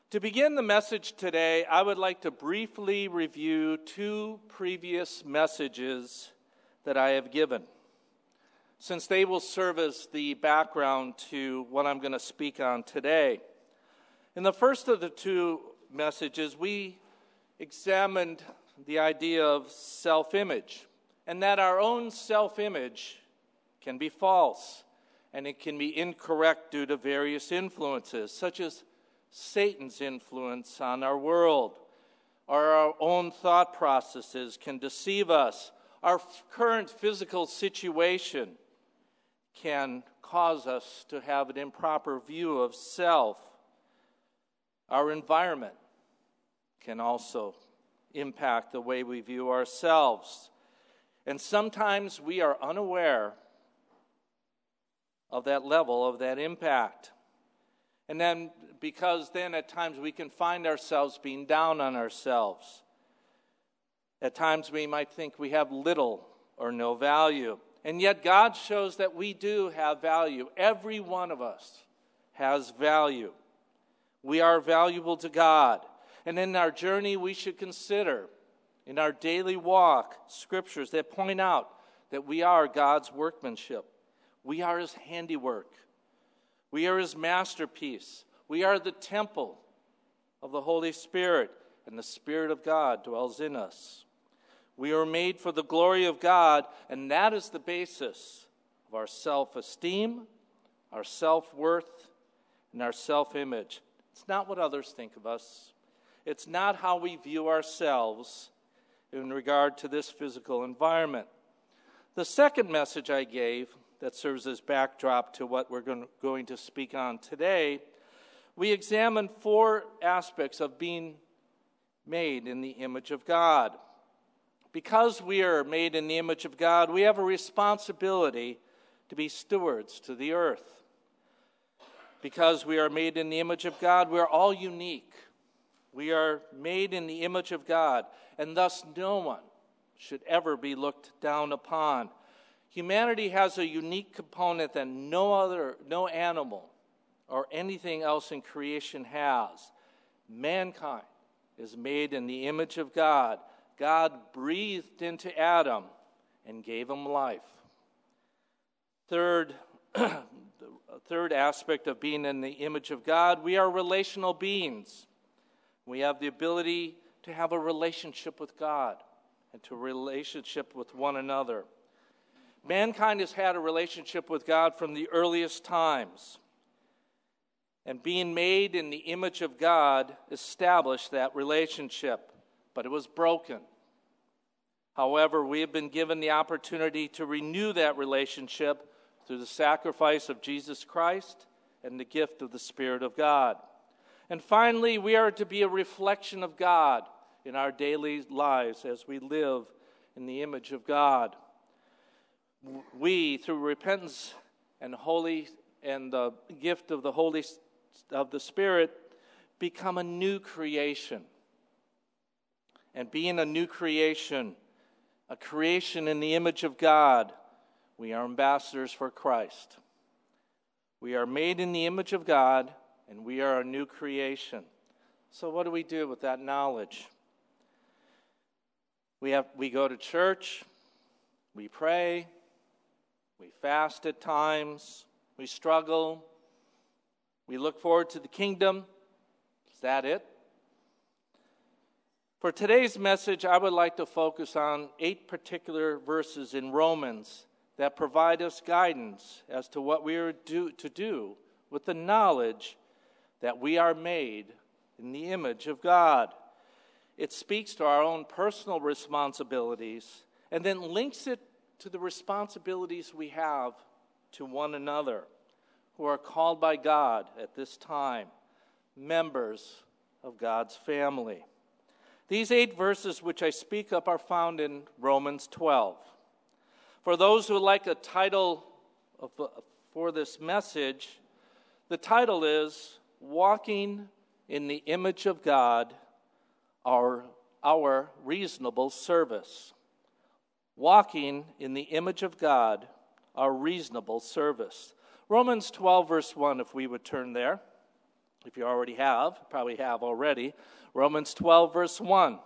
To begin the message today, I would like to briefly review two previous messages that I have given, since they will serve as the background to what I'm going to speak on today. In the first of the two messages, we examined the idea of self-image, and that our own self-image can be false, and it can be incorrect due to various influences, such as Satan's influence on our world, or our own thought processes can deceive us. Our current physical situation can cause us to have an improper view of self. Our environment can also impact the way we view ourselves. And sometimes we are unaware of that level, of that impact. And then, because then at times we can find ourselves being down on ourselves. At times we might think we have little or no value. And yet God shows that we do have value. Every one of us has value. We are valuable to God. And in our journey we should consider, in our daily walk, scriptures that point out that we are God's workmanship. We are His handiwork. We are His masterpiece. We are the temple of the Holy Spirit, and the Spirit of God dwells in us. We are made for the glory of God, and that is the basis of our self-esteem, our self-worth, and our self-image. It's not what others think of us. It's not how we view ourselves in regard to this physical environment. The second message I gave that serves as backdrop to what we're going to speak on today, we examined four aspects of being made in the image of God. Because we are made in the image of God, we have a responsibility to be stewards to the earth. Because we are made in the image of God, we are all unique. We are made in the image of God, and thus no one should ever be looked down upon. Humanity has a unique component that no animal or anything else in creation has. Mankind is made in the image of God. God breathed into Adam and gave him life. Third aspect of being in the image of God, we are relational beings. We have the ability to have a relationship with God and to relationship with one another. Mankind has had a relationship with God from the earliest times. And being made in the image of God established that relationship, but it was broken. However, we have been given the opportunity to renew that relationship through the sacrifice of Jesus Christ and the gift of the Spirit of God. And finally, we are to be a reflection of God in our daily lives as we live in the image of God. We, through repentance and the gift of the Spirit, become a new creation. And being a new creation, a creation in the image of God, we are ambassadors for Christ. We are made in the image of God, and we are a new creation. So what do we do with that knowledge? We go to church, we pray, we fast at times, we struggle, we look forward to the kingdom. Is that it? For today's message, I would like to focus on 8 particular verses in Romans that provide us guidance as to what we are to do with the knowledge that we are made in the image of God. It speaks to our own personal responsibilities and then links it to the responsibilities we have to one another who are called by God at this time, members of God's family. These 8 verses which I speak of are found in Romans 12. For those who would like a title for this message, the title is Walking in the Image of God, Our Reasonable Service. Walking in the image of God, our reasonable service. Romans 12, verse 1, if we would turn there. If you probably have already, Romans 12, verse 1.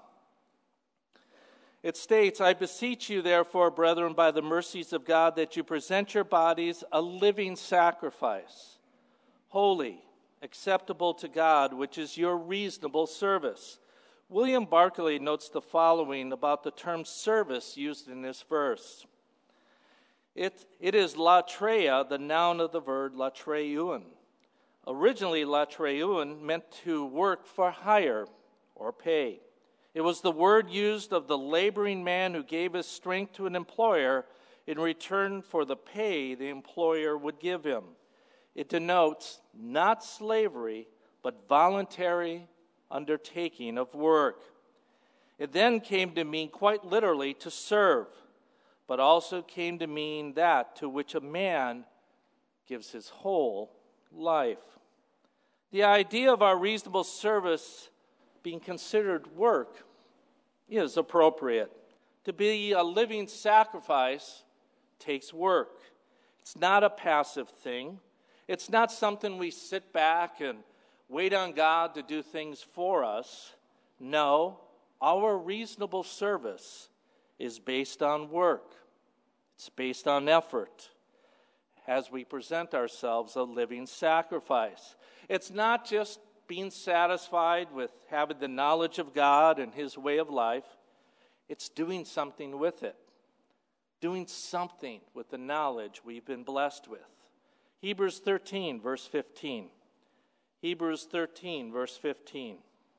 It states, I beseech you, therefore, brethren, by the mercies of God, that you present your bodies a living sacrifice, holy, acceptable to God, which is your reasonable service. William Barclay notes the following about the term service used in this verse. It is latreia, the noun of the verb latreuin. Originally, latreuin meant to work for hire or pay. It was the word used of the laboring man who gave his strength to an employer in return for the pay the employer would give him. It denotes not slavery, but voluntary undertaking of work. It then came to mean quite literally to serve, but also came to mean that to which a man gives his whole life. The idea of our reasonable service being considered work is appropriate. To be a living sacrifice takes work. It's not a passive thing. It's not something we sit back and wait on God to do things for us. No, our reasonable service is based on work. It's based on effort as we present ourselves a living sacrifice. It's not just being satisfied with having the knowledge of God and His way of life. It's doing something with it. Doing something with the knowledge we've been blessed with. Hebrews 13, verse 15. Hebrews 13, verse 15.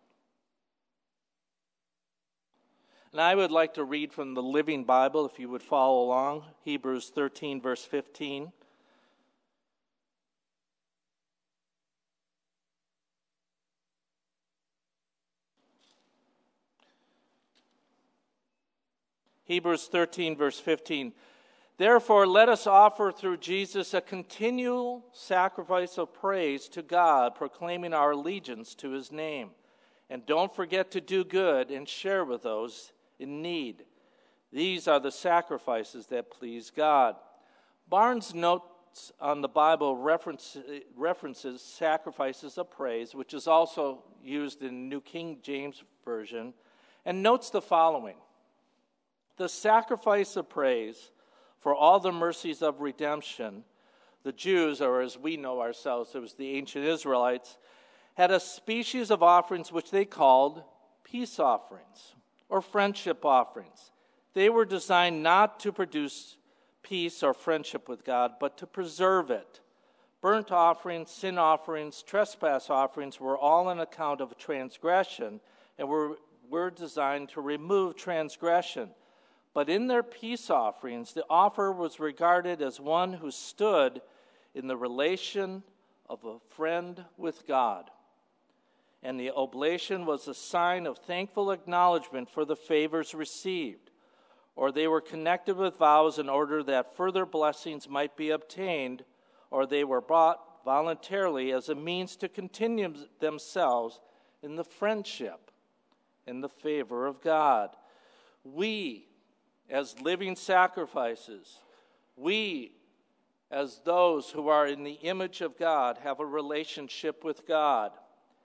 And I would like to read from the Living Bible, if you would follow along. Hebrews 13, verse 15. Hebrews 13, verse 15. Therefore, let us offer through Jesus a continual sacrifice of praise to God, proclaiming our allegiance to His name. And don't forget to do good and share with those in need. These are the sacrifices that please God. Barnes notes on the Bible references sacrifices of praise, which is also used in New King James Version, and notes the following. The sacrifice of praise for all the mercies of redemption, the Jews, or as we know ourselves, it was the ancient Israelites, had a species of offerings which they called peace offerings or friendship offerings. They were designed not to produce peace or friendship with God, but to preserve it. Burnt offerings, sin offerings, trespass offerings were all on account of transgression and were designed to remove transgression. But in their peace offerings, the offerer was regarded as one who stood in the relation of a friend with God. And the oblation was a sign of thankful acknowledgement for the favors received, or they were connected with vows in order that further blessings might be obtained, or they were brought voluntarily as a means to continue themselves in the friendship, in the favor of God. We, as living sacrifices, we, as those who are in the image of God, have a relationship with God.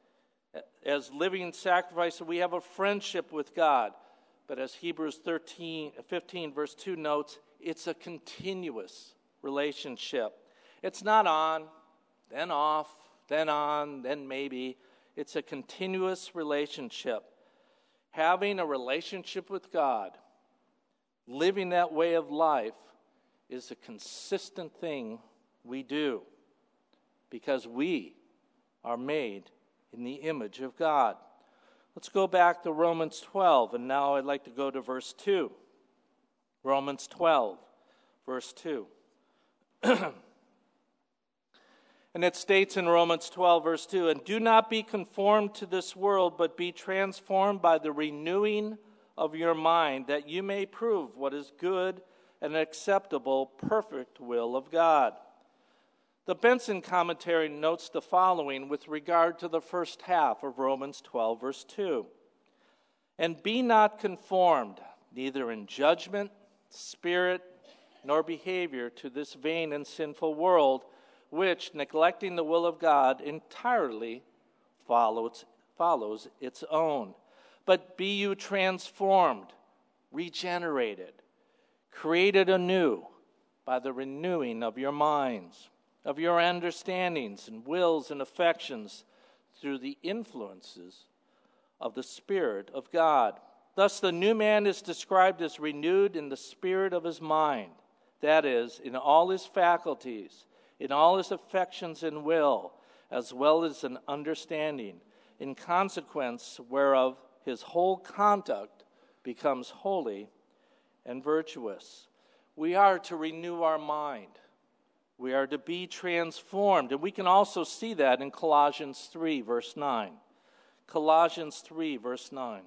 As living sacrifices, we have a friendship with God. But as Hebrews 15, verse 2 notes, it's a continuous relationship. It's not on, then off, then on, then maybe. It's a continuous relationship. Having a relationship with God, living that way of life, is a consistent thing we do because we are made in the image of God. Let's go back to Romans 12, and now I'd like to go to verse 2. Romans 12, verse 2. And it states in Romans 12, verse 2, and do not be conformed to this world, but be transformed by the renewing of your mind, that you may prove what is good and acceptable, perfect will of God. The Benson commentary notes the following with regard to the first half of Romans 12, verse 2. And be not conformed, neither in judgment, spirit, nor behavior, to this vain and sinful world, which, neglecting the will of God, entirely follows its own. But be you transformed, regenerated, created anew by the renewing of your minds, of your understandings and wills and affections through the influences of the Spirit of God. Thus the new man is described as renewed in the spirit of his mind, that is, in all his faculties, in all his affections and will, as well as in understanding, in consequence whereof his whole conduct becomes holy and virtuous. We are to renew our mind. We are to be transformed. And we can also see that in Colossians 3, verse 9. Colossians 3, verse 9.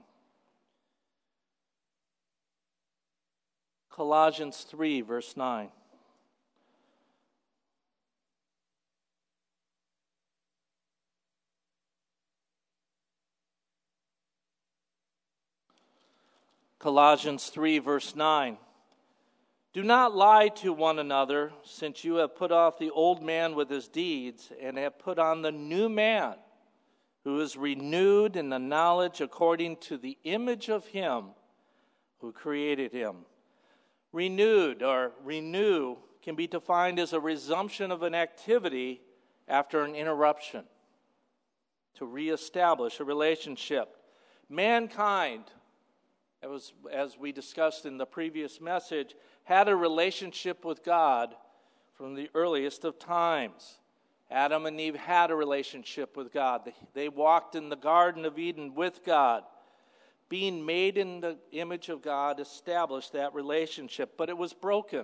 Colossians 3, verse 9. Colossians 3, verse 9. Do not lie to one another, since you have put off the old man with his deeds, and have put on the new man, who is renewed in the knowledge according to the image of him who created him. Renewed or renew can be defined as a resumption of an activity after an interruption, to reestablish a relationship. Mankind, as we discussed in the previous message, had a relationship with God from the earliest of times. Adam and Eve had a relationship with God. They walked in the Garden of Eden with God. Being made in the image of God established that relationship, but it was broken.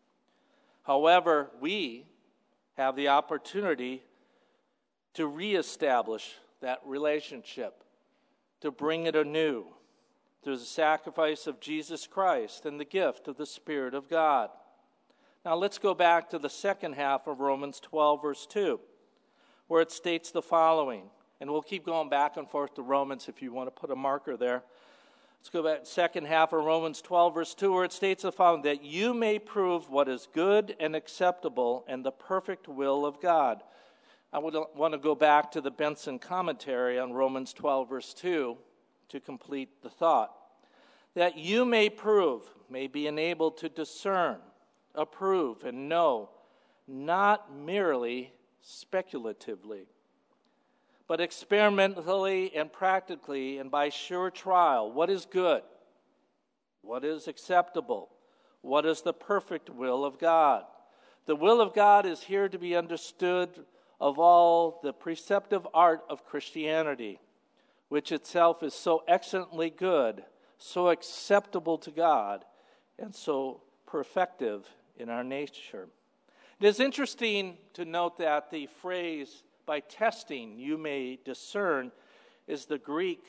However, we have the opportunity to reestablish that relationship, to bring it anew through the sacrifice of Jesus Christ and the gift of the Spirit of God. Now let's go back to the second half of Romans 12, verse 2, where it states the following. And we'll keep going back and forth to Romans if you want to put a marker there. Let's go back to the second half of Romans 12, verse 2, where it states the following, that you may prove what is good and acceptable and the perfect will of God. I would want to go back to the Benson commentary on Romans 12, verse 2, to complete the thought. That you may prove, may be enabled to discern, approve, and know, not merely speculatively, but experimentally and practically and by sure trial, what is good, what is acceptable, what is the perfect will of God. The will of God is here to be understood of all the preceptive art of Christianity, which itself is so excellently good, so acceptable to God, and so perfective in our nature. It is interesting to note that the phrase, by testing you may discern, is the Greek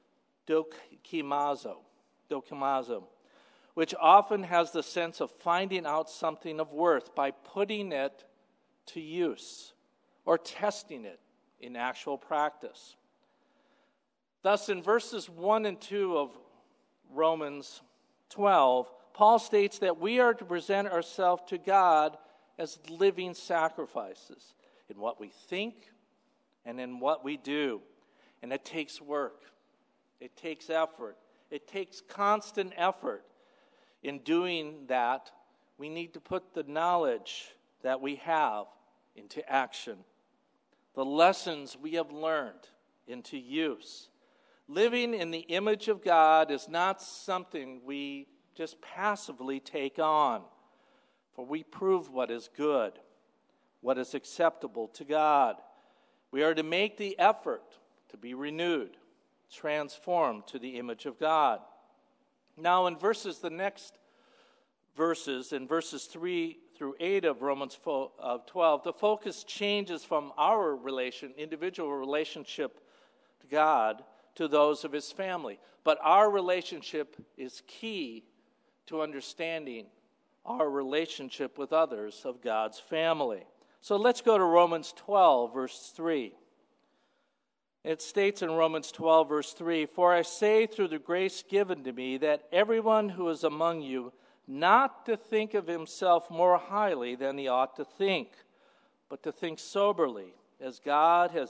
dokimazo, which often has the sense of finding out something of worth by putting it to use or testing it in actual practice. Thus, in verses 1 and 2 of Romans 12, Paul states that we are to present ourselves to God as living sacrifices in what we think and in what we do. And it takes work. It takes effort. It takes constant effort. In doing that, we need to put the knowledge that we have into action, the lessons we have learned into use. Living in the image of God is not something we just passively take on, for we prove what is good, what is acceptable to God. We are to make the effort to be renewed, transformed to the image of God. Now in the next verses, in verses 3 through 8 of Romans 12, the focus changes from our individual relationship to God to those of his family. But our relationship is key to understanding our relationship with others of God's family. So let's go to Romans 12, verse 3. It states in Romans 12, verse 3, "For I say through the grace given to me that everyone who is among you not to think of himself more highly than he ought to think, but to think soberly, as God has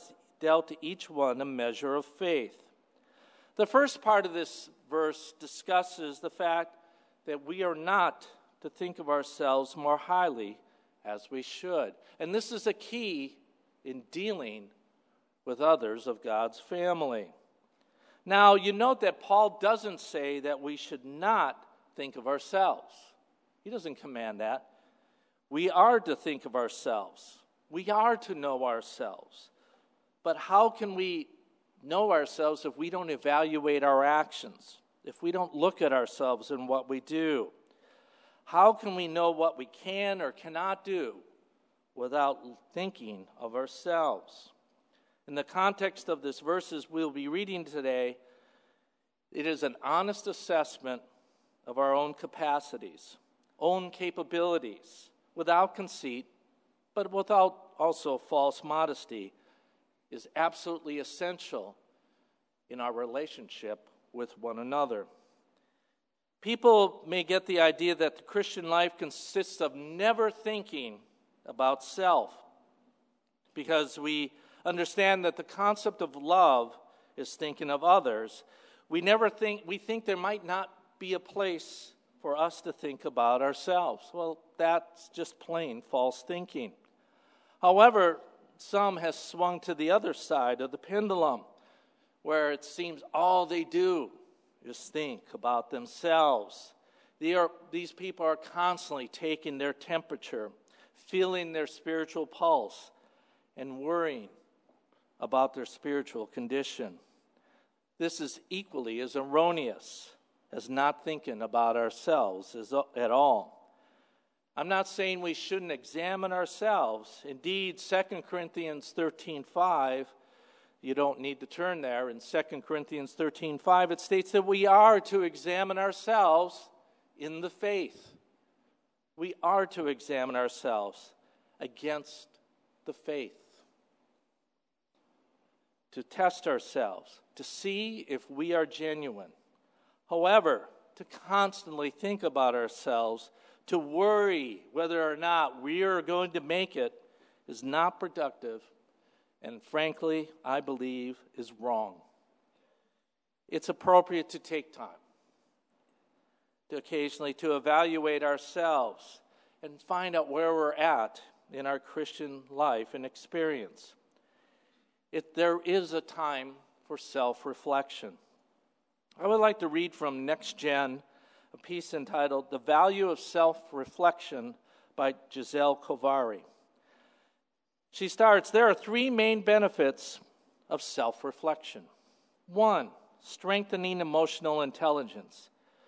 dealt to each one a measure of faith. The first part of this verse discusses the fact that we are not to think of ourselves more highly as we should. And this is a key in dealing with others of God's family. Now, you note that Paul doesn't say that we should not think of ourselves. He doesn't command that. We are to think of ourselves. We are to know ourselves. But how can we know ourselves if we don't evaluate our actions, if we don't look at ourselves and what we do? How can we know what we can or cannot do without thinking of ourselves? In the context of this verses we'll be reading today, it is an honest assessment of our own capacities, own capabilities, without conceit, but without also false modesty, is absolutely essential in our relationship with one another. People may get the idea that the Christian life consists of never thinking about self, because we understand that the concept of love is thinking of others. We think there might not be a place for us to think about ourselves. Well, that's just plain false thinking. However, some has swung to the other side of the pendulum, where it seems all they do is think about themselves. These people are constantly taking their temperature, feeling their spiritual pulse, and worrying about their spiritual condition. This is equally as erroneous as not thinking about ourselves at all. I'm not saying we shouldn't examine ourselves. Indeed, 2 Corinthians 13:5, you don't need to turn there. In 2 Corinthians 13:5, it states that we are to examine ourselves in the faith. We are to examine ourselves against the faith, to test ourselves, to see if we are genuine. However, to constantly think about ourselves, to worry whether or not we are going to make it, is not productive, and frankly, I believe is wrong. It's appropriate to take time to occasionally to evaluate ourselves and find out where we're at in our Christian life and experience. There is a time for self-reflection. I would like to read from Next Gen, a piece entitled The Value of Self-Reflection by Giselle Kovari. She starts, there are three main benefits of self-reflection. 1, strengthening emotional intelligence.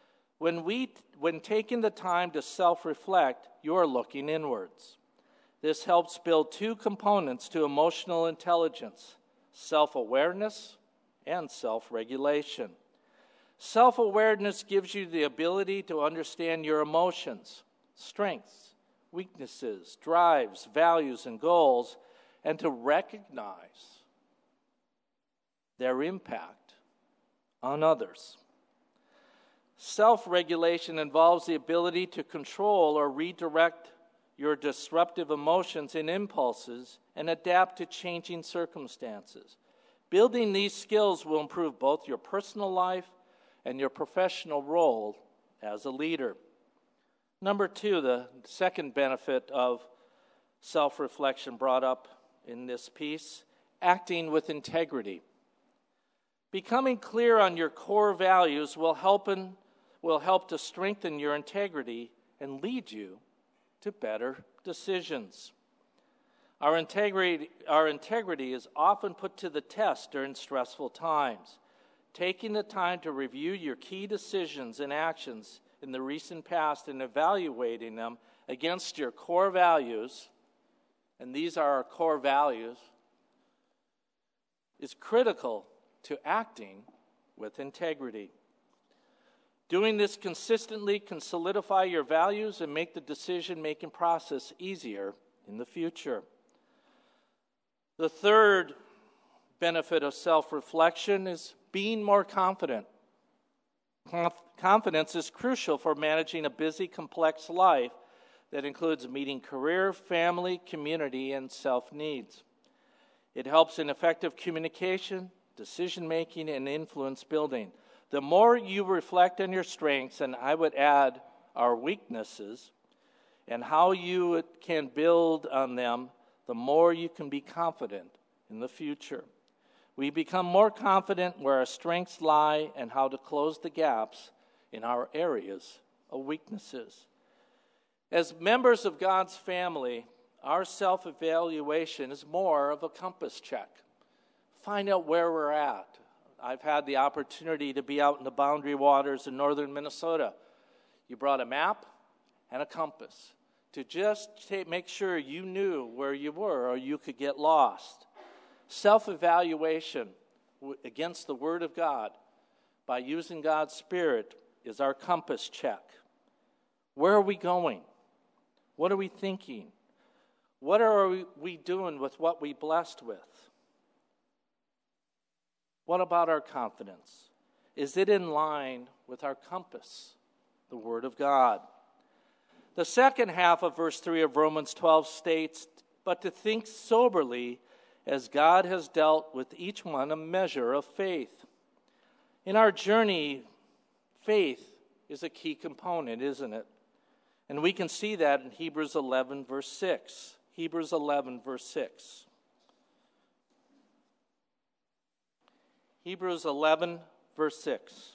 When taking the time to self-reflect, you are looking inwards. This helps build two components to emotional intelligence: self-awareness and self-regulation. Self-awareness gives you the ability to understand your emotions, strengths, weaknesses, drives, values, and goals, and to recognize their impact on others. Self-regulation involves the ability to control or redirect your disruptive emotions and impulses and adapt to changing circumstances. Building these skills will improve both your personal life and your professional role as a leader. Number 2, the second benefit of self-reflection brought up in this piece, acting with integrity. Becoming clear on your core values will help to strengthen your integrity and lead you to better decisions. Our integrity is often put to the test during stressful times. Taking the time to review your key decisions and actions in the recent past and evaluating them against your core values, and these are our core values, is critical to acting with integrity. Doing this consistently can solidify your values and make the decision-making process easier in the future. The third benefit of self-reflection is being more confident. Confidence is crucial for managing a busy, complex life that includes meeting career, family, community, and self-needs. It helps in effective communication, decision-making, and influence building. The more you reflect on your strengths, and I would add our weaknesses, and how you can build on them, the more you can be confident in the future. We become more confident where our strengths lie and how to close the gaps in our areas of weaknesses. As members of God's family, our self-evaluation is more of a compass check. Find out where we're at. I've had the opportunity to be out in the boundary waters in northern Minnesota. You brought a map and a compass to just make sure you knew where you were or you could get lost. Self-evaluation against the Word of God by using God's Spirit is our compass check. Where are we going? What are we thinking? What are we doing with what we blessed with? What about our confidence? Is it in line with our compass, the Word of God? The second half of verse 3 of Romans 12 states, "But to think soberly, as God has dealt with each one a measure of faith." In our journey, faith is a key component, isn't it? And we can see that in Hebrews 11, verse 6. Hebrews 11, verse 6. Hebrews 11, verse 6.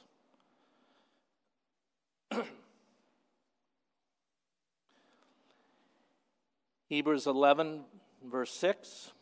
Hebrews 11, verse 6.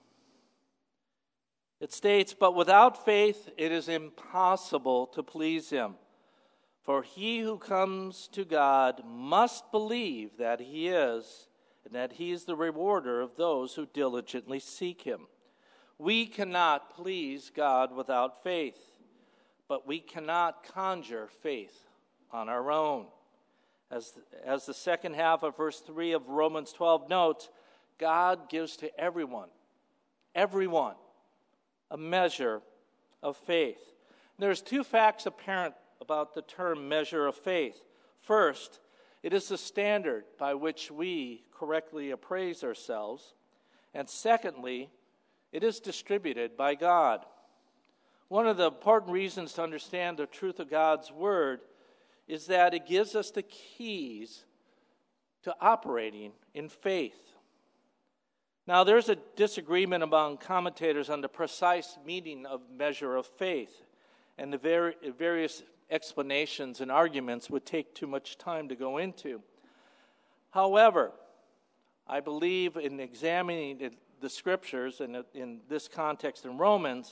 It states, "But without faith it is impossible to please him. For he who comes to God must believe that he is, and that he is the rewarder of those who diligently seek him." We cannot please God without faith, but we cannot conjure faith on our own. As the second half of verse 3 of Romans 12 notes, God gives to everyone, a measure of faith. There's two facts apparent about the term measure of faith. First, it is the standard by which we correctly appraise ourselves. And secondly, it is distributed by God. One of the important reasons to understand the truth of God's Word is that it gives us the keys to operating in faith. Now, there's a disagreement among commentators on the precise meaning of measure of faith, and the various explanations and arguments would take too much time to go into. However, I believe in examining the Scriptures, and in this context in Romans,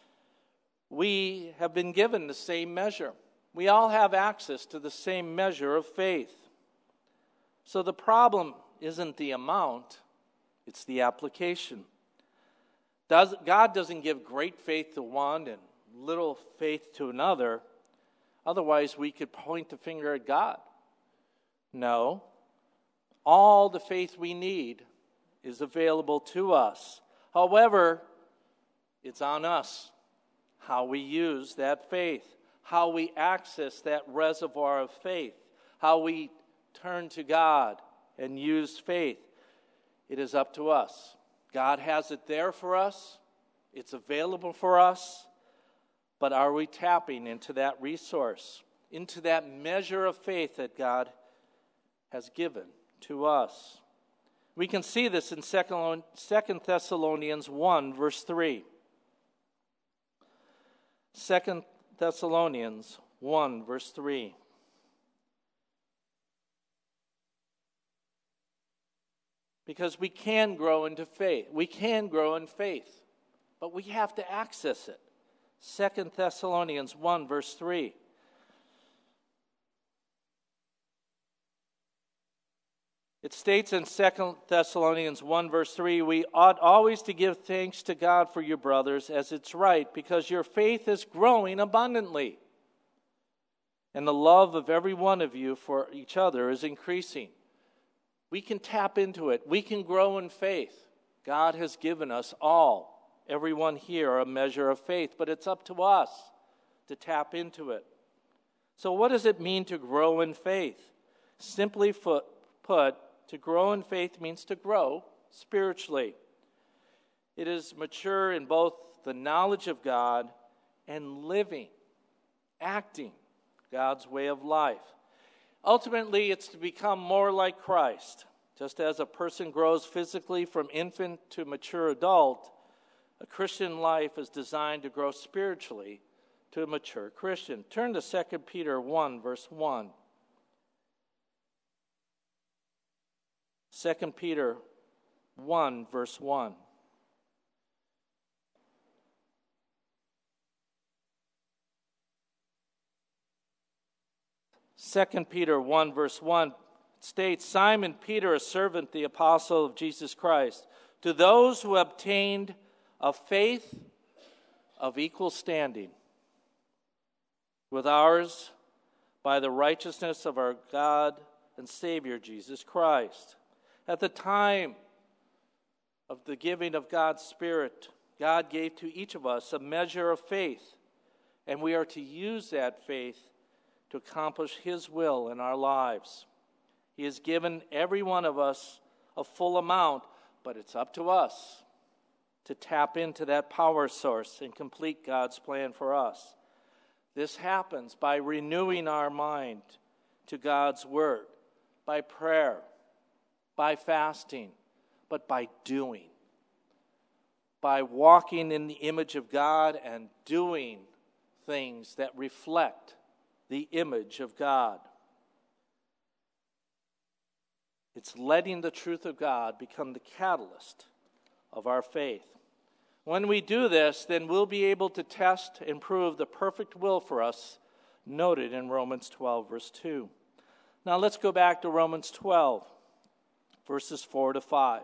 we have been given the same measure. We all have access to the same measure of faith. So the problem isn't the amount, it's the application. God doesn't give great faith to one and little faith to another. Otherwise, we could point the finger at God. No. All the faith we need is available to us. However, it's on us how we use that faith, how we access that reservoir of faith, how we turn to God and use faith. It is up to us. God has it there for us. It's available for us. But are we tapping into that resource, into that measure of faith that God has given to us? We can see this in 2 Thessalonians 1, verse 3. 2 Thessalonians 1, verse 3. Because we can grow into faith. We can grow in faith, but we have to access it. 2 Thessalonians 1, verse 3. It states in 2 Thessalonians 1, verse 3, "We ought always to give thanks to God for your brothers, as it's right, because your faith is growing abundantly, and the love of every one of you for each other is increasing." We can tap into it. We can grow in faith. God has given us all, everyone here, a measure of faith, but it's up to us to tap into it. So what does it mean to grow in faith? Simply put, to grow in faith means to grow spiritually. It is mature in both the knowledge of God and living, acting God's way of life. Ultimately, it's to become more like Christ. Just as a person grows physically from infant to mature adult, a Christian life is designed to grow spiritually to a mature Christian. Turn to 2 Peter 1, verse 1. 2 Peter 1, verse 1. Second Peter 1, verse 1 states, Simon Peter, a servant, the apostle of Jesus Christ, to those who obtained a faith of equal standing with ours by the righteousness of our God and Savior Jesus Christ. At the time of the giving of God's Spirit, God gave to each of us a measure of faith, and we are to use that faith to accomplish His will in our lives. He has given every one of us a full amount, but it's up to us to tap into that power source and complete God's plan for us. This happens by renewing our mind to God's Word, by prayer, by fasting, but by doing. By walking in the image of God and doing things that reflect the image of God. It's letting the truth of God become the catalyst of our faith. When we do this, then we'll be able to test and prove the perfect will for us noted in Romans 12, verse 2. Now let's go back to Romans 12, verses 4 to 5.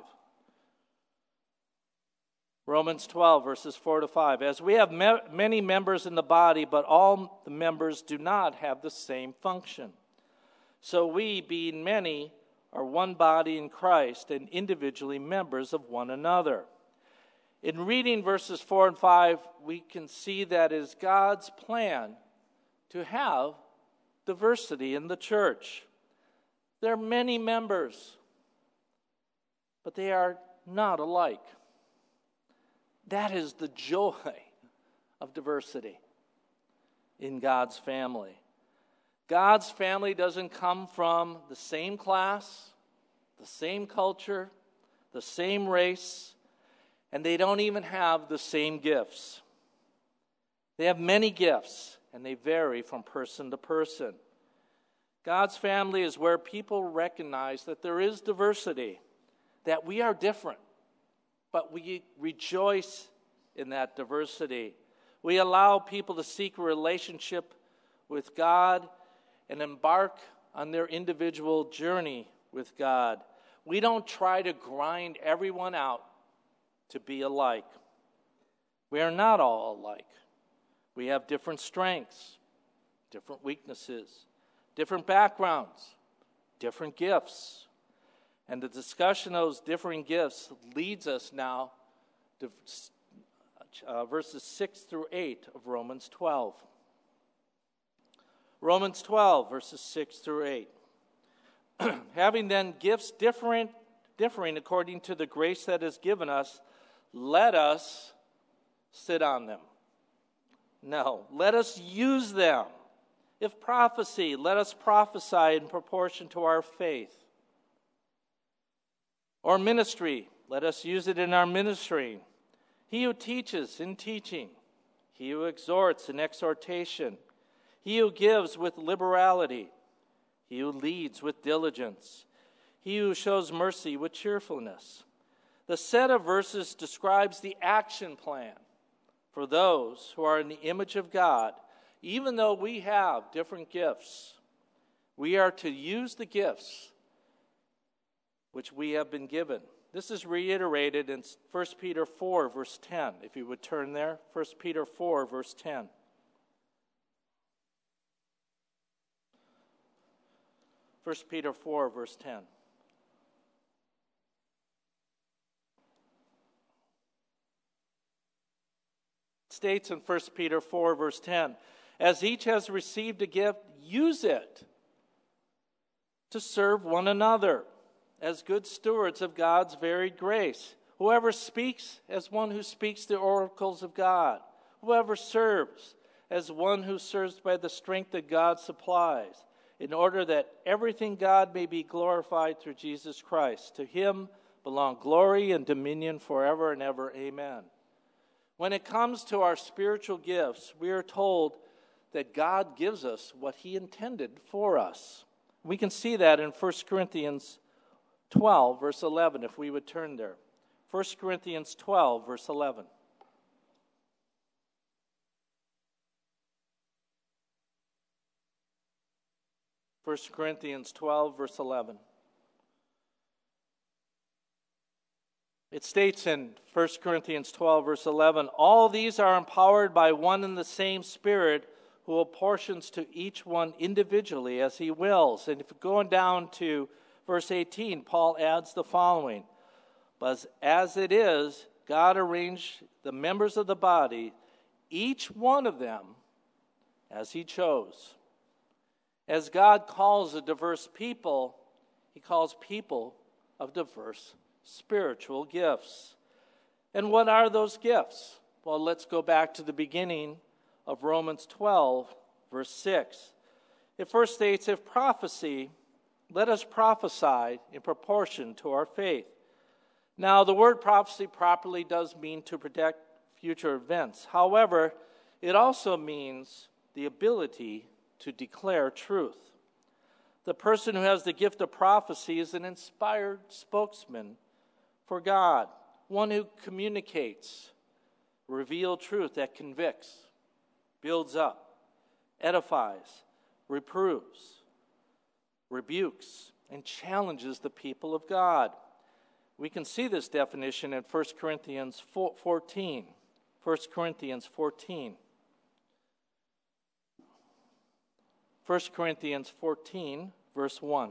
Romans 12, verses 4 to 5. As we have many members in the body, but all the members do not have the same function. So we, being many, are one body in Christ and individually members of one another. In reading verses 4 and 5, we can see that it is God's plan to have diversity in the church. There are many members, but they are not alike. That is the joy of diversity in God's family. God's family doesn't come from the same class, the same culture, the same race, and they don't even have the same gifts. They have many gifts, and they vary from person to person. God's family is where people recognize that there is diversity, that we are different. But we rejoice in that diversity. We allow people to seek a relationship with God and embark on their individual journey with God. We don't try to grind everyone out to be alike. We are not all alike. We have different strengths, different weaknesses, different backgrounds, different gifts. And the discussion of those differing gifts leads us now to verses 6 through 8 of Romans 12. Romans 12, verses 6 through 8. Having then gifts differing according to the grace that is given us, let us sit on them. No, let us use them. If prophecy, let us prophesy in proportion to our faith. Or ministry, let us use it in our ministry. He who teaches in teaching, he who exhorts in exhortation, he who gives with liberality, he who leads with diligence, he who shows mercy with cheerfulness. The set of verses describes the action plan for those who are in the image of God. Even though we have different gifts, we are to use the gifts which we have been given. This is reiterated in 1 Peter 4, verse 10. If you would turn there, 1 Peter 4, verse 10. First Peter 4, verse 10. It states in 1 Peter 4, verse 10, as each has received a gift, use it to serve one another as good stewards of God's varied grace. Whoever speaks, as one who speaks the oracles of God. Whoever serves, as one who serves by the strength that God supplies, in order that everything God may be glorified through Jesus Christ. To him belong glory and dominion forever and ever. Amen. When it comes to our spiritual gifts, we are told that God gives us what he intended for us. We can see that in 1 Corinthians 12, verse 11, if we would turn there. 1 Corinthians 12, verse 11. First Corinthians 12, verse 11. It states in 1 Corinthians 12, verse 11, all these are empowered by one and the same Spirit, who apportions to each one individually as he wills. And if going down to verse 18, Paul adds the following, but as it is, God arranged the members of the body, each one of them, as he chose. As God calls a diverse people, he calls people of diverse spiritual gifts. And what are those gifts? Well, let's go back to the beginning of Romans 12, verse 6. It first states, if prophecy, let us prophesy in proportion to our faith. Now, the word prophecy properly does mean to predict future events. However, it also means the ability to declare truth. The person who has the gift of prophecy is an inspired spokesman for God, one who communicates revealed truth that convicts, builds up, edifies, reproves, rebukes, and challenges the people of God. We can see this definition in 1 Corinthians 14. 1 Corinthians 14. 1 Corinthians 14, verse 1.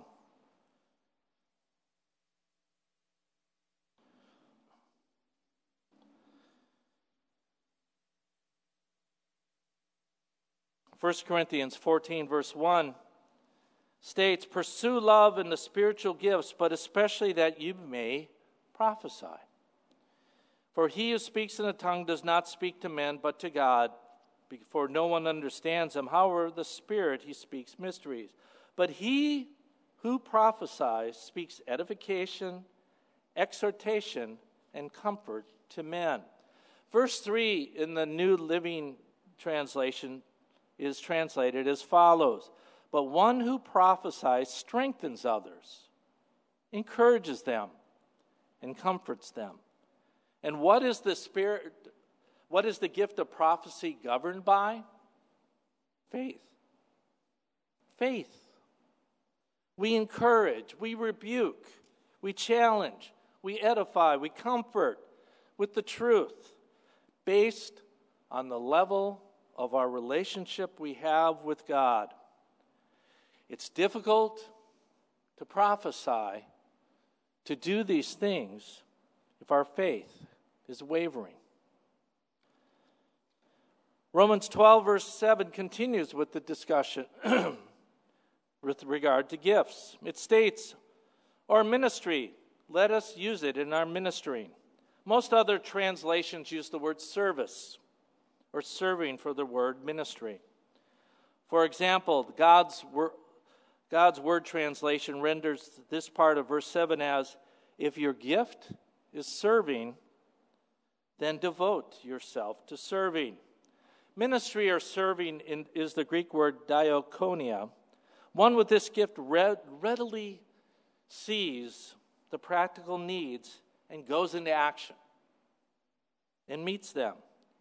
First Corinthians 14, verse 1 states, pursue love and the spiritual gifts, but especially that you may prophesy. For he who speaks in a tongue does not speak to men, but to God, for no one understands him. However, the Spirit, he speaks mysteries. But he who prophesies speaks edification, exhortation, and comfort to men. Verse 3 in the New Living Translation is translated as follows. But one who prophesies strengthens others, encourages them, and comforts them. And what is the Spirit? What is the gift of prophecy governed by? Faith. Faith. We encourage, we rebuke, we challenge, we edify, we comfort with the truth based on the level of our relationship we have with God. It's difficult to prophesy, to do these things, if our faith is wavering. Romans 12, verse 7 continues with the discussion with regard to gifts. It states, our ministry, let us use it in our ministering. Most other translations use the word service or serving for the word ministry. For example, God's word translation renders this part of verse 7 as, if your gift is serving, then devote yourself to serving. Ministry or serving is the Greek word diakonia. One with this gift readily sees the practical needs and goes into action and meets them.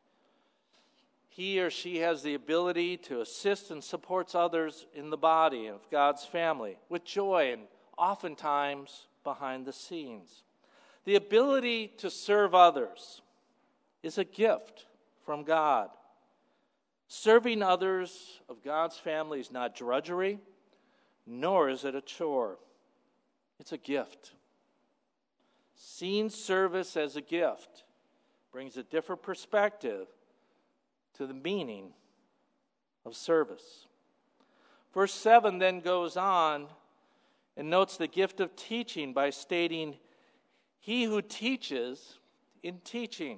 He or she has the ability to assist and supports others in the body of God's family with joy and oftentimes behind the scenes. The ability to serve others is a gift from God. Serving others of God's family is not drudgery, nor is it a chore. It's a gift. Seeing service as a gift brings a different perspective to the meaning of service. Verse 7 then goes on and notes the gift of teaching by stating, He who teaches in teaching.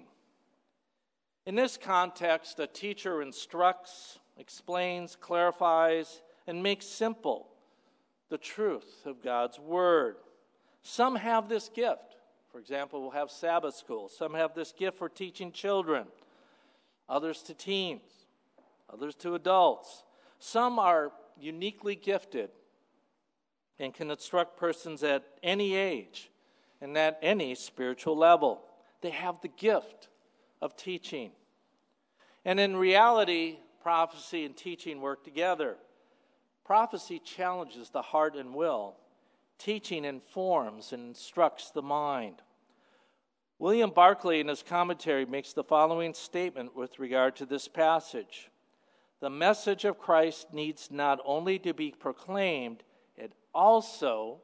In this context, a teacher instructs, explains, clarifies, and makes simple the truth of God's Word. Some have this gift. For example, we'll have Sabbath school. Some have this gift for teaching children, others to teens, others to adults. Some are uniquely gifted and can instruct persons at any age and at any spiritual level. They have the gift of teaching. And in reality, prophecy and teaching work together. Prophecy challenges the heart and will. Teaching informs and instructs the mind. William Barclay, in his commentary, makes the following statement with regard to this passage. The message of Christ needs not only to be proclaimed, it also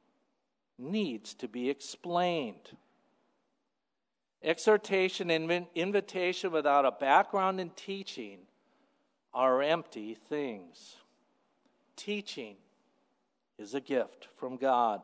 needs to be explained. Exhortation and invitation without a background in teaching are empty things. Teaching is a gift from God.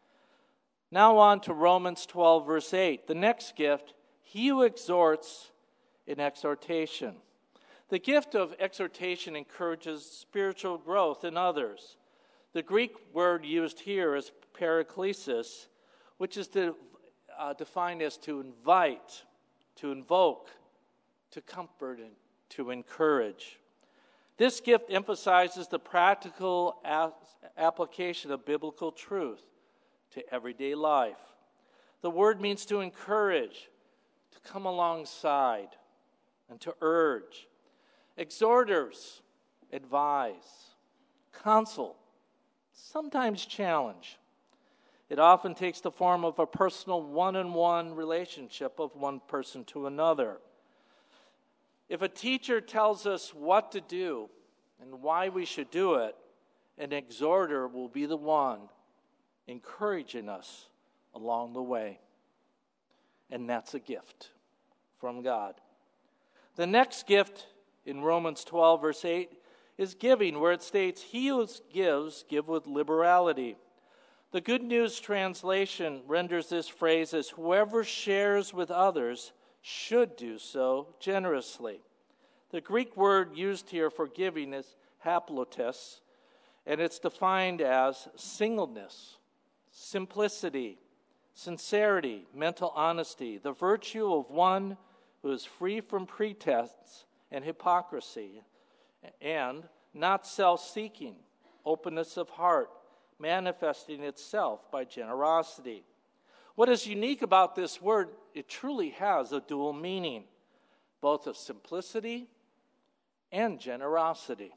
Now on to Romans 12, verse 8. The next gift, he who exhorts in exhortation. The gift of exhortation encourages spiritual growth in others. The Greek word used here is paraklesis, which is defined as to invite, to invoke, to comfort, and to encourage. This gift emphasizes the practical application of biblical truth to everyday life. The word means to encourage, to come alongside, and to urge. Exhorters advise, counsel, sometimes challenge. It often takes the form of a personal one-on-one relationship of one person to another. If a teacher tells us what to do and why we should do it, an exhorter will be the one encouraging us along the way. And that's a gift from God. The next gift in Romans 12, verse 8, is giving, where it states, he who gives, give with liberality. The Good News translation renders this phrase as whoever shares with others should do so generously. The Greek word used here for giving is haplotes, and it's defined as singleness, simplicity, sincerity, mental honesty, the virtue of one who is free from pretense and hypocrisy, and not self-seeking, openness of heart, manifesting itself by generosity. What is unique about this word, it truly has a dual meaning, both of simplicity and generosity.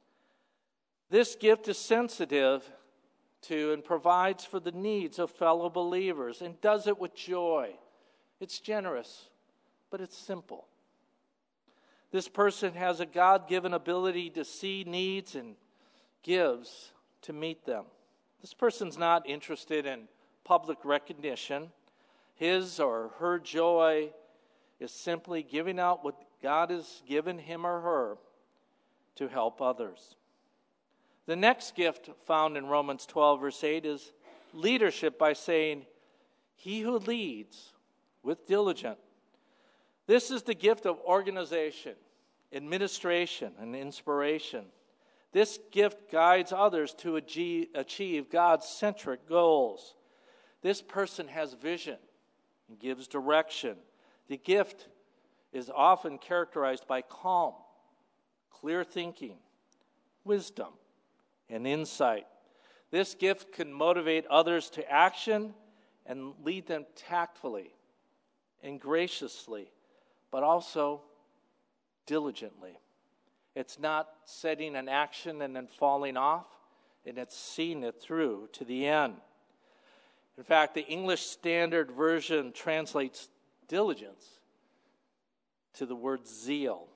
This gift is sensitive to and provides for the needs of fellow believers and does it with joy. It's generous, but it's simple. This person has a God-given ability to see needs and gives to meet them. This person's not interested in public recognition. His or her joy is simply giving out what God has given him or her to help others. The next gift found in Romans 12, verse 8 is leadership by saying, he who leads with diligence. This is the gift of organization, administration, and inspiration. This gift guides others to achieve God's centric goals. This person has vision and gives direction. The gift is often characterized by calm, clear thinking, wisdom, and insight. This gift can motivate others to action and lead them tactfully and graciously, but also diligently. It's not setting an action and then falling off, and it's seeing it through to the end. In fact, the English Standard Version translates diligence to the word zeal.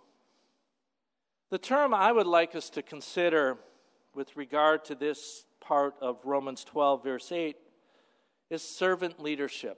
The term I would like us to consider with regard to this part of Romans 12, verse 8, is servant leadership.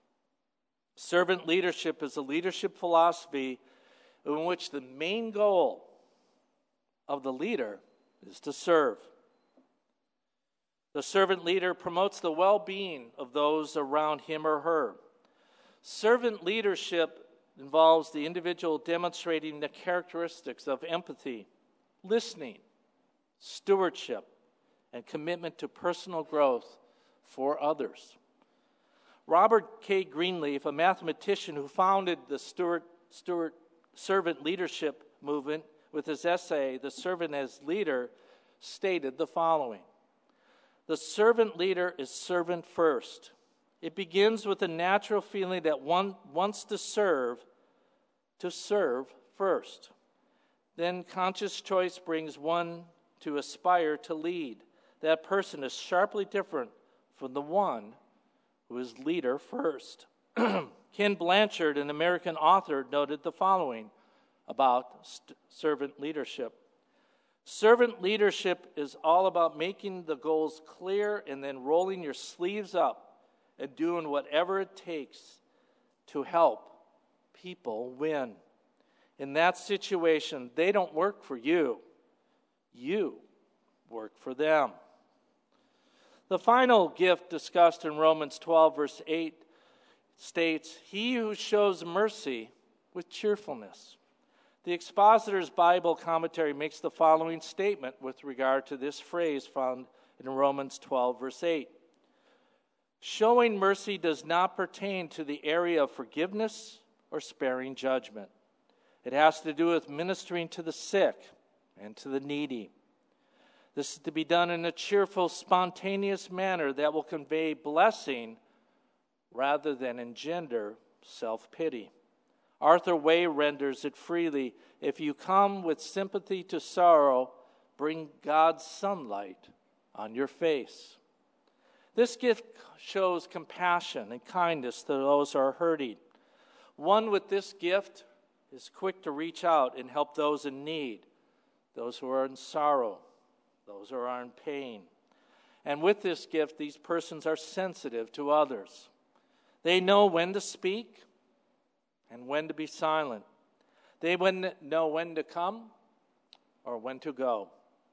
Servant leadership is a leadership philosophy in which the main goal of the leader is to serve. The servant leader promotes the well-being of those around him or her. Servant leadership involves the individual demonstrating the characteristics of empathy, listening, stewardship, and commitment to personal growth for others. Robert K. Greenleaf, a mathematician who founded the servant leadership movement with his essay, The Servant as Leader, stated the following: the servant leader is servant first. It begins with a natural feeling that one wants to serve first. Then conscious choice brings one to aspire to lead. That person is sharply different from the one who is leader first. Ken Blanchard, an American author, noted the following about servant leadership. Servant leadership is all about making the goals clear and then rolling your sleeves up and doing whatever it takes to help people win. In that situation, they don't work for you. You work for them. The final gift discussed in Romans 12, verse 8 states, "He who shows mercy with cheerfulness." The Expositor's Bible commentary makes the following statement with regard to this phrase found in Romans 12, verse 8. Showing mercy does not pertain to the area of forgiveness or sparing judgment. It has to do with ministering to the sick and to the needy. This is to be done in a cheerful, spontaneous manner that will convey blessing rather than engender self-pity. Arthur Way renders it freely: if you come with sympathy to sorrow, bring God's sunlight on your face. This gift shows compassion and kindness to those who are hurting. One with this gift is quick to reach out and help those in need, those who are in sorrow, those who are in pain. And with this gift, these persons are sensitive to others. They know when to speak and when to be silent. They know when to come or when to go,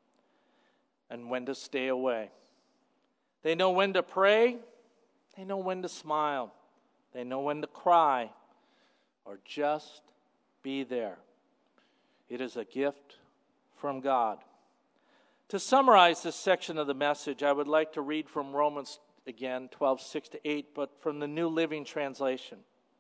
and when to stay away. They know when to pray. They know when to smile. They know when to cry or just be there. It is a gift from God. To summarize this section of the message, I would like to read from Romans again, 12, 6-8, but from the New Living Translation.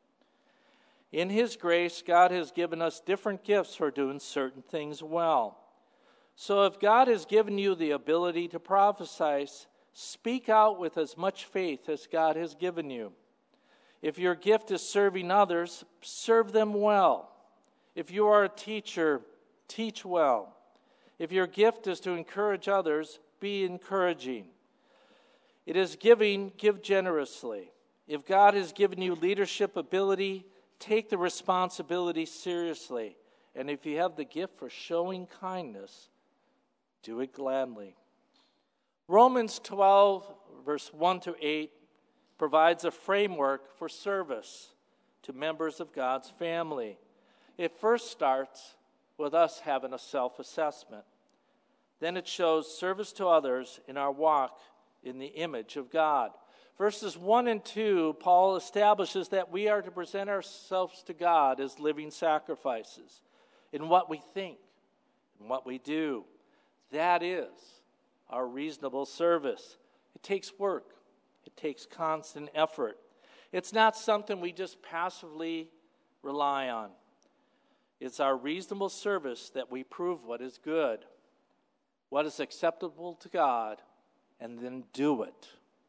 In His grace, God has given us different gifts for doing certain things well. So if God has given you the ability to prophesy, speak out with as much faith as God has given you. If your gift is serving others, serve them well. If you are a teacher, teach well. If your gift is to encourage others, be encouraging. It is giving, give generously. If God has given you leadership ability, take the responsibility seriously. And if you have the gift for showing kindness, do it gladly. Romans 12, verse 1-8, provides a framework for service to members of God's family. It first starts with us having a self-assessment. Then it shows service to others in our walk in the image of God. Verses 1 and 2, Paul establishes that we are to present ourselves to God as living sacrifices in what we think and what we do. That is our reasonable service. It takes work. It takes constant effort. It's not something we just passively rely on. It's our reasonable service that we prove what is good, what is acceptable to God, and then do it.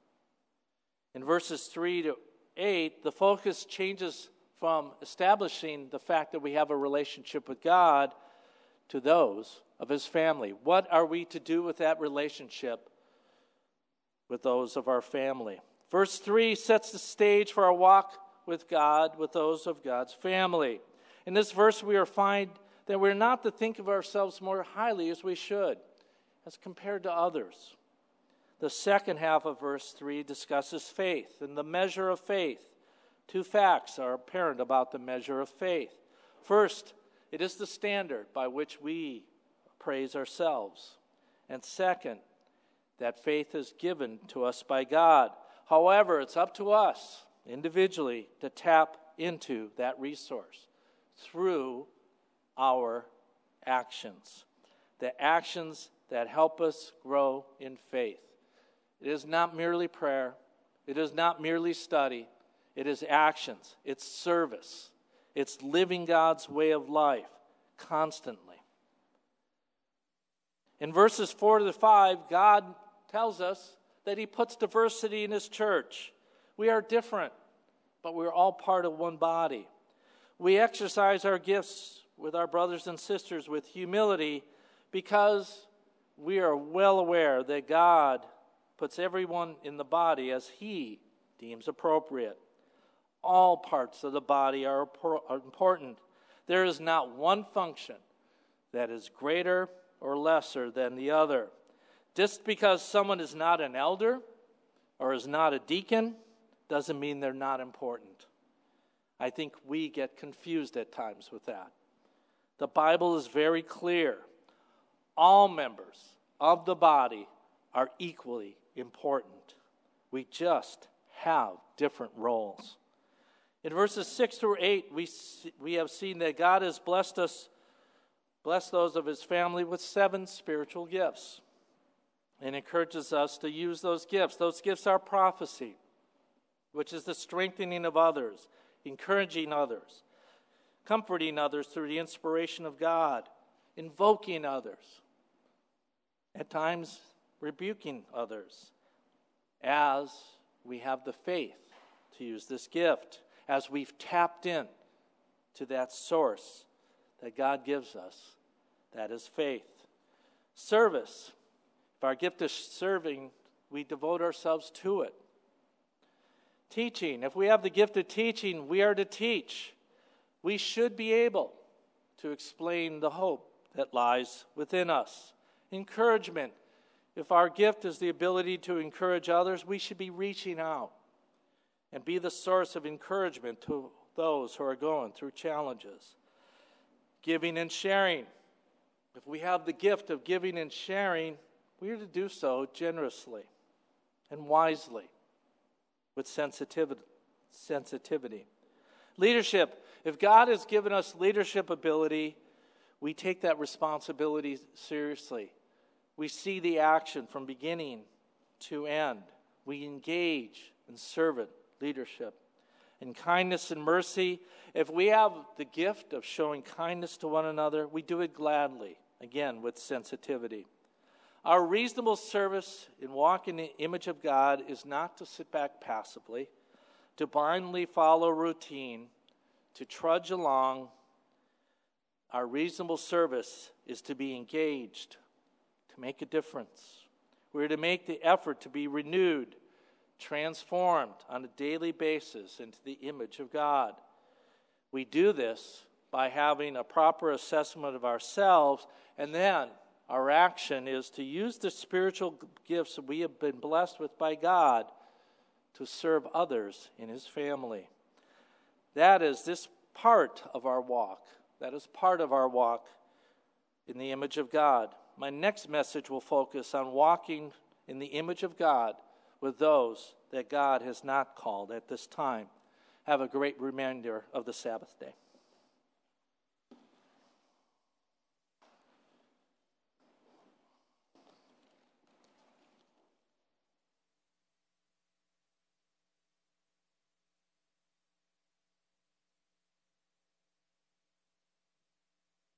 In verses 3-8, the focus changes from establishing the fact that we have a relationship with God to those of His family. What are we to do with that relationship with those of our family? Verse 3 sets the stage for our walk with God, with those of God's family. In this verse, we find that we're not to think of ourselves more highly as we should, as compared to others. The second half of verse 3 discusses faith and the measure of faith. Two facts are apparent about the measure of faith. First, it is the standard by which we praise ourselves. And second, That faith is given to us by God. However, it's up to us individually to tap into that resource through our actions. The actions that help us grow in faith. It is not merely prayer. It is not merely study. It is actions. It's service. It's living God's way of life constantly. In verses 4 to 5, God tells us that he puts diversity in his church. We are different, but we're all part of one body. We exercise our gifts with our brothers and sisters with humility because we are well aware that God puts everyone in the body as he deems appropriate. All parts of the body are important. There is not one function that is greater or lesser than the other. Just because someone is not an elder or is not a deacon doesn't mean they're not important. I think we get confused at times with that. The Bible is very clear. All members of the body are equally important. We just have different roles. In verses 6 through 8, we have seen that God has blessed those of his family with 7 spiritual gifts and encourages us to use those gifts. Those gifts are prophecy, which is the strengthening of others, encouraging others, comforting others through the inspiration of God, invoking others, at times rebuking others, as we have the faith to use this gift, as we've tapped in to that source that God gives us, that is faith. Service. If our gift is serving, we devote ourselves to it. Teaching. If we have the gift of teaching, we are to teach. We should be able to explain the hope that lies within us. Encouragement. If our gift is the ability to encourage others, we should be reaching out and be the source of encouragement to those who are going through challenges. Giving and sharing. If we have the gift of giving and sharing, we are to do so generously and wisely with sensitivity. Leadership. If God has given us leadership ability, we take that responsibility seriously. We see the action from beginning to end. We engage in servant leadership. In kindness and mercy, if we have the gift of showing kindness to one another, we do it gladly, again, with sensitivity. Our reasonable service in walking in the image of God is not to sit back passively, to blindly follow routine, to trudge along. Our reasonable service is to be engaged, to make a difference. We're to make the effort to be renewed, transformed on a daily basis into the image of God. We do this by having a proper assessment of ourselves, and then our action is to use the spiritual gifts that we have been blessed with by God to serve others in his family. That is this part of our walk. That is part of our walk in the image of God. My next message will focus on walking in the image of God with those that God has not called at this time. Have a great remainder of the Sabbath day.